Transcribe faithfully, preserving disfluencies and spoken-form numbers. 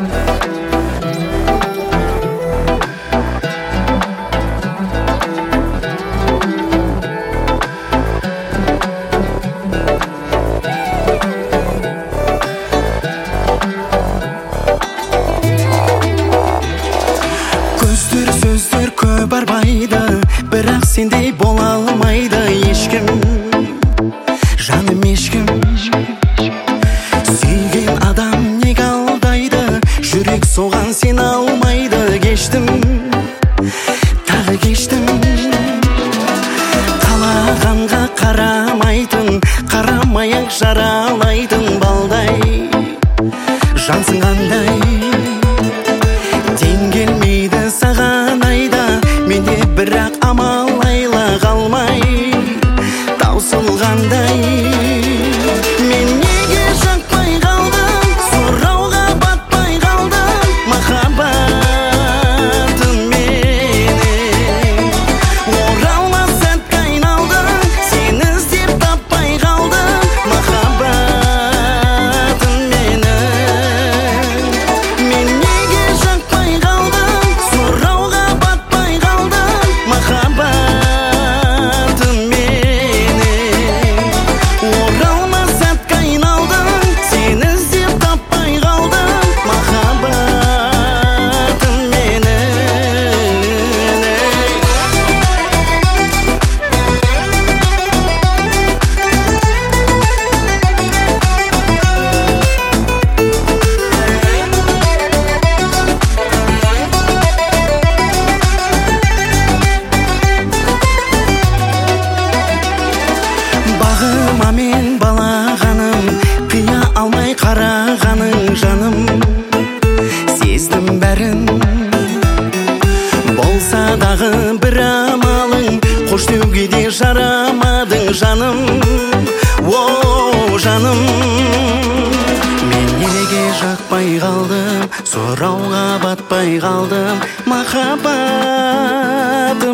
Барбайды, бірақ сендей бола алмайды ешкім, жаным ешкім. Сүйген адам неге алдайды, жүрек соған сен алмайды. Кештім, тағы кештім. Қалағанға қарамайтын, қарамай-ақ жаралайтын балдай жансың қандай. Тең келмейді саған айда, менде бірақ амал айла қалмай таусылғандай. Мен неге жақпай қалдым, сұрауға батпай қалдым махаббатым менен. Оралмас сәтке айналдым, сені іздеп таппай қалдым махаббатым менен. Мен неге жақпай қалдым, сұрауға батпай қалдым махаббатым менен. Оралмас сәтке айналдым, сені іздеп таппай қалдым махаббатым менен. Бағыма мен балағаным, қия алмай қарағаның жаным. Сездім бәрін, болса дағы бір амалың, қош деуге де жарамадың жаным. О, жаным. Мен неге жақпай қалдым, сұрауға батпай қалдым махаббатым